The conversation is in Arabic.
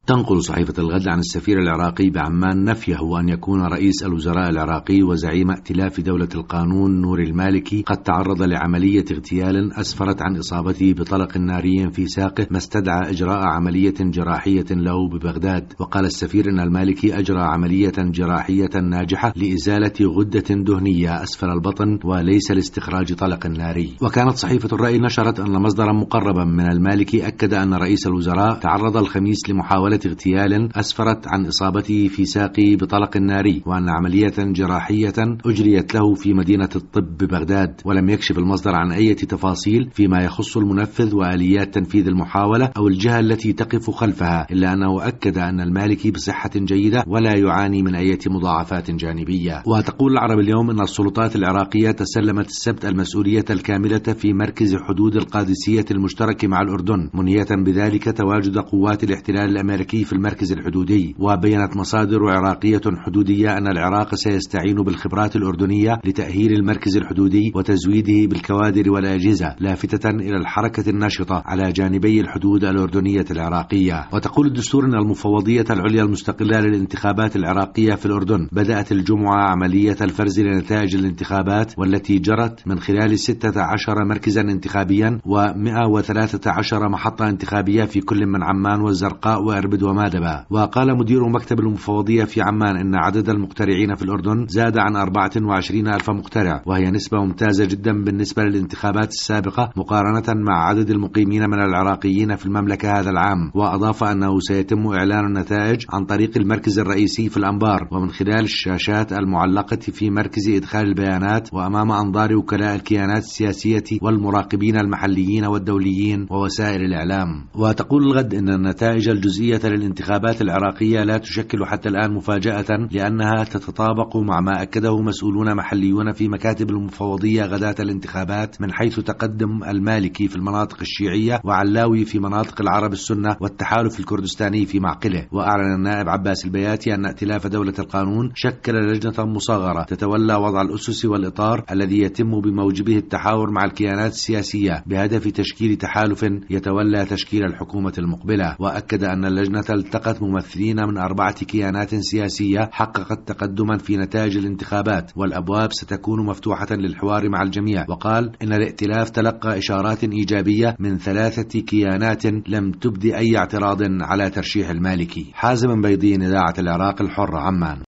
تنقل صحيفة الغد عن السفير العراقي بعمان نفيه أن يكون رئيس الوزراء العراقي وزعيم ائتلاف دولة القانون نور المالكي قد تعرض لعملية اغتيال أسفرت عن إصابته بطلق ناري في ساقه، ما استدعى إجراء عملية جراحية له ببغداد. وقال السفير أن المالكي أجرى عملية جراحية ناجحة لإزالة غدة دهنية أسفل البطن وليس لاستخراج طلق ناري. وكانت صحيفة الرأي نشرت أن مصدرا مقربا من المالكي أكد أن رئيس الوزراء تعرض الخميس لمحاولة اغتيال أسفرت عن إصابته في ساقه بطلق ناري، وأن عملية جراحية أجريت له في مدينة الطب ببغداد. ولم يكشف المصدر عن أي تفاصيل فيما يخص المنفذ وآليات تنفيذ المحاولة أو الجهة التي تقف خلفها، إلا أنه أكد أن المالكي بصحة جيدة ولا يعاني من أي مضاعفات جانبية. وتقول العرب اليوم أن السلطات العراقية تسلمت السبت المسؤولية الكاملة في مركز حدود القادسية المشترك مع الأردن، منية بذلك تواجد قوات الاحتلال الأمريكي في المركز الحدودي. وبينت مصادر عراقية حدودية أن العراق سيستعين بالخبرات الأردنية لتأهيل المركز الحدودي وتزويده بالكوادر والأجهزة، لافتة إلى الحركة الناشطة على جانبي الحدود الأردنية العراقية. وتقول الدستور أن المفوضية العليا المستقلة للانتخابات العراقية في الأردن بدأت الجمعة عملية الفرز لنتائج الانتخابات، والتي جرت من خلال 16 مركزا انتخابيا و113 محطة انتخابية في كل من عمان والزرقاء وأربد ومادبة. وقال مدير مكتب المفوضية في عمان إن عدد المقترعين في الأردن زاد عن 24 ألف مقترع، وهي نسبة ممتازة جدا بالنسبة للانتخابات السابقة مقارنة مع عدد المقيمين من العراقيين في المملكة هذا العام. وأضاف أنه سيتم إعلان النتائج عن طريق المركز الرئيسي في الأنبار ومن خلال الشاشات المعلقة في مركز إدخال البيانات وأمام أنظار وكلاء الكيانات السياسية والمراقبين المحليين والدوليين ووسائل الإعلام. وتقول الغد إن النتائج الجزئية للانتخابات العراقية لا تشكل حتى الآن مفاجأة، لأنها تتطابق مع ما أكده مسؤولون محليون في مكاتب المفوضية غداة الانتخابات، من حيث تقدم المالكي في المناطق الشيعية وعلاوي في مناطق العرب السنة والتحالف الكردستاني في معقله. وأعلن النائب عباس البياتي أن ائتلاف دولة القانون شكل لجنة مصغرة تتولى وضع الأسس والإطار الذي يتم بموجبه التحاور مع الكيانات السياسية بهدف تشكيل تحالف يتولى تشكيل الحكومة المقبلة. وأكد أن اللجنة التقت ممثلين من 4 كيانات سياسية حققت تقدما في نتائج الانتخابات، والأبواب ستكون مفتوحة للحوار مع الجميع. وقال إن الائتلاف تلقى إشارات إيجابية من 3 كيانات لم تبدي أي اعتراض على ترشيح المالكي. حازم بيضين، إذاعة العراق الحر، عمان.